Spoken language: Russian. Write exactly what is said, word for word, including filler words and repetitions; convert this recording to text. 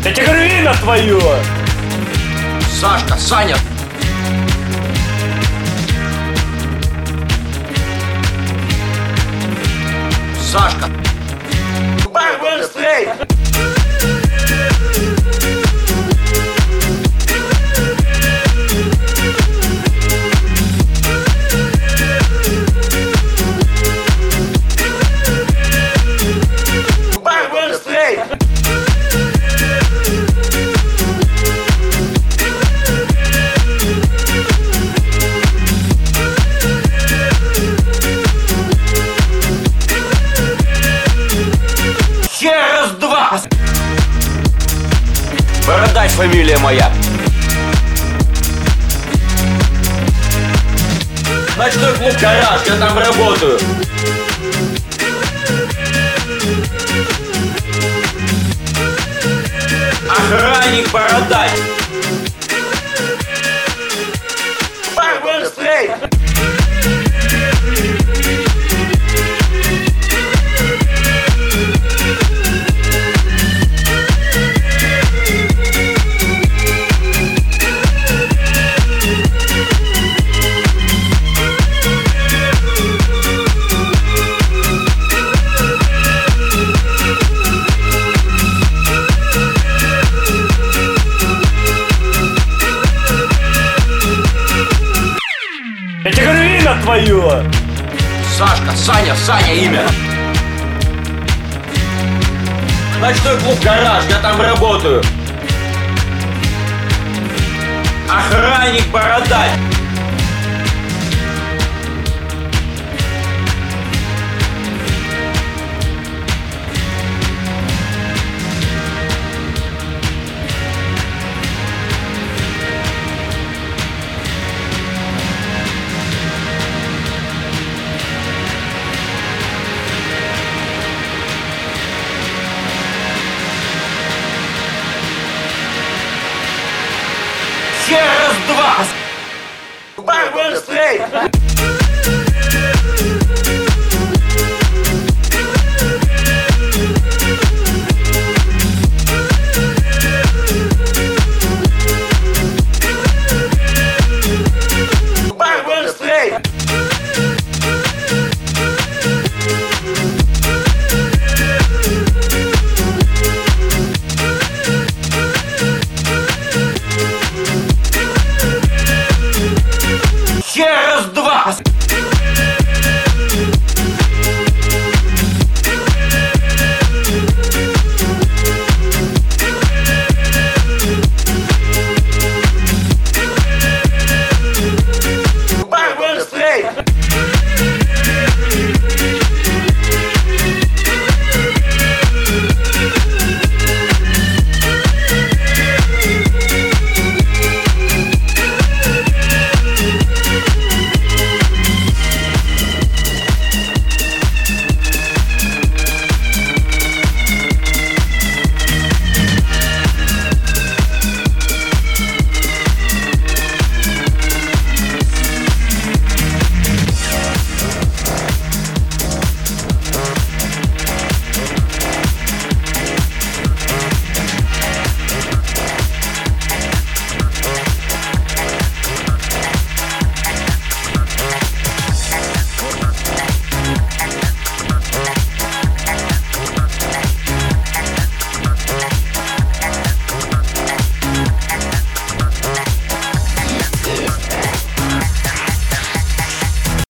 Да тигрина твою! Сашка, Саня! Сашка! Барбар Стрейт! Барбар Стрейт! Еще раз два! Бородач фамилия моя. Ночной клуб «Гараж», я там работаю. Охранник Бородач. Барбар Стрейт! Да тигрина твою! Сашка, Саня, Саня имя. Ночной клуб «Гараж», я там работаю. Охранник Бородач. Еще раз два! Барбар Стрейт!